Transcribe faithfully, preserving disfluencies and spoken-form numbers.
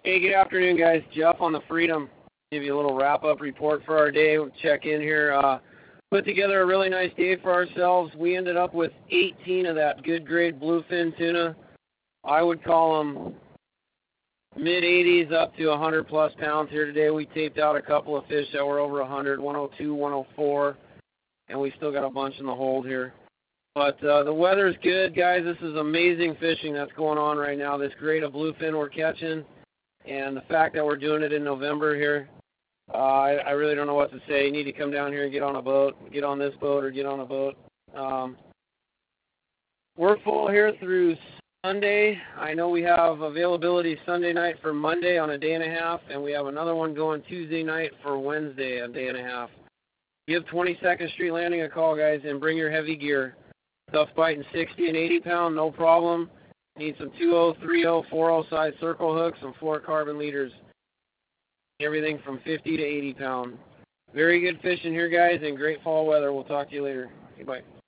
Hey, good afternoon, guys. Jeff on the Freedom. Give you a little wrap-up report for our day. We'll check in here. Uh, put together a really nice day for ourselves. We ended up with eighteen of that good-grade bluefin tuna. I would call them mid eighties up to one hundred plus pounds here today. We taped out a couple of fish that were over one hundred, one oh two, one oh four, and we still got a bunch in the hold here. But uh, the weather's good, guys. This is amazing fishing that's going on right now. This grade of bluefin we're catching. And the fact that we're doing it in November here, uh, I, I really don't know what to say. You need to come down here and get on a boat, get on this boat or get on a boat. Um, we're full here through Sunday. I know we have availability Sunday night for Monday on a day and a half, and we have another one going Tuesday night for Wednesday, a day and a half. Give twenty-second Street Landing a call, guys, and bring your heavy gear. Stuff biting sixty and eighty pound, no problem. Need some two oh, three oh, four oh size circle hooks, some fluorocarbon leaders. Everything from fifty to eighty pound. Very good fishing here, guys, and great fall weather. We'll talk to you later. Okay, bye.